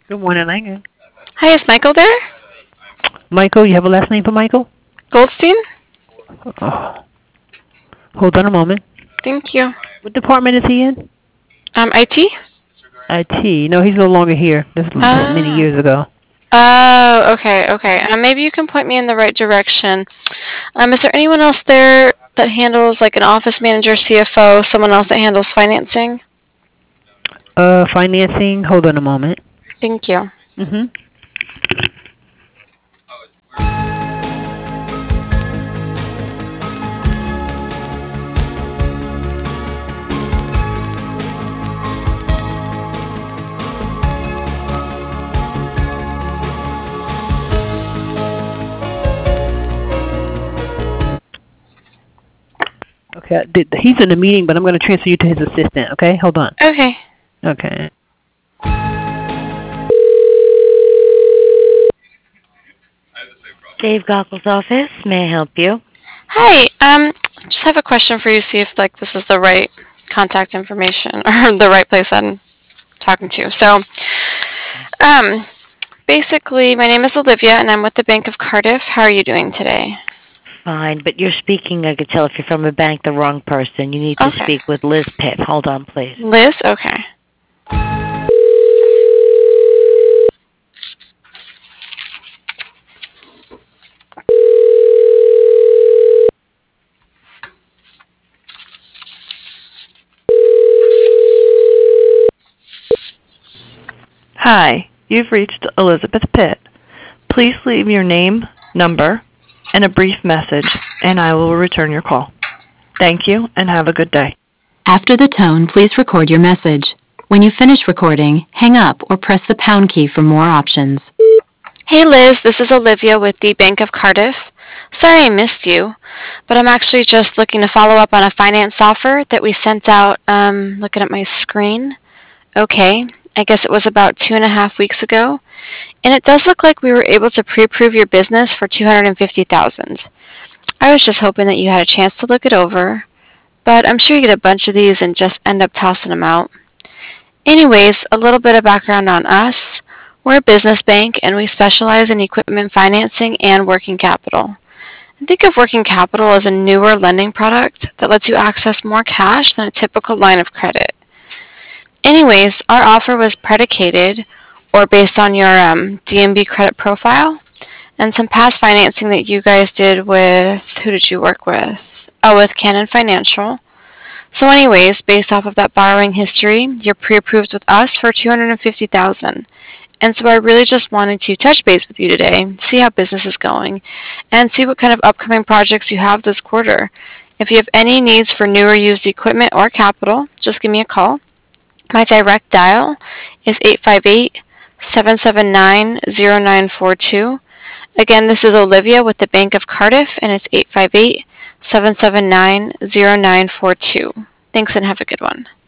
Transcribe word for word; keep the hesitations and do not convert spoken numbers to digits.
Good morning, Langan. Hi, is Michael there? Michael, you have a last name for Michael? Goldstein? Oh, hold on a moment. Thank you. What department is he in? Um, I T? I T. No, he's no longer here. This is many Oh. years ago. Oh, okay, okay. Um, maybe you can point me in the right direction. Um, is there anyone else there that handles like an office manager, C F O, someone else that handles financing? Uh, financing. Hold on a moment. Thank you. Mhm. Okay, he's in a meeting, but I'm going to transfer you to his assistant. Okay, hold on. Okay. Okay. Dave Goggles' office. May I help you? Hi. Um, just have a question for you. See if like this is the right contact information or the right place I'm talking to. So, um, basically, my name is Olivia, and I'm with the Bank of Cardiff. How are you doing today? Fine, but you're speaking, I could tell if you're from a bank, the wrong person. You need to Okay. speak with Liz Pitt. Hold on, please. Liz? Okay. Hi, you've reached Elizabeth Pitt. Please leave your name, number, and a brief message, and I will return your call. Thank you, and have a good day. After the tone, please record your message. When you finish recording, hang up or press the pound key for more options. Hey Liz, this is Olivia with the Bank of Cardiff. Sorry I missed you, but I'm actually just looking to follow up on a finance offer that we sent out, um, looking at my screen. Okay, I guess it was about two and a half weeks ago, and it does look like we were able to pre-approve your business for two hundred fifty thousand dollars. I was just hoping that you had a chance to look it over, but I'm sure you get a bunch of these and just end up tossing them out. Anyways, a little bit of background on us. We're a business bank and we specialize in equipment financing and working capital. And think of working capital as a newer lending product that lets you access more cash than a typical line of credit. Anyways, our offer was predicated or based on your um, D M B credit profile and some past financing that you guys did with, who did you work with? Oh, with Canon Financial. So anyways, based off of that borrowing history, you're pre-approved with us for two hundred fifty thousand dollars. And so I really just wanted to touch base with you today, see how business is going, and see what kind of upcoming projects you have this quarter. If you have any needs for new or used equipment or capital, just give me a call. My direct dial is eight five eight, seven seven nine, zero nine four two. Again, this is Olivia with the Bank of Cardiff, and it's eight five eight, seven seven nine, zero nine four two. Thanks and have a good one.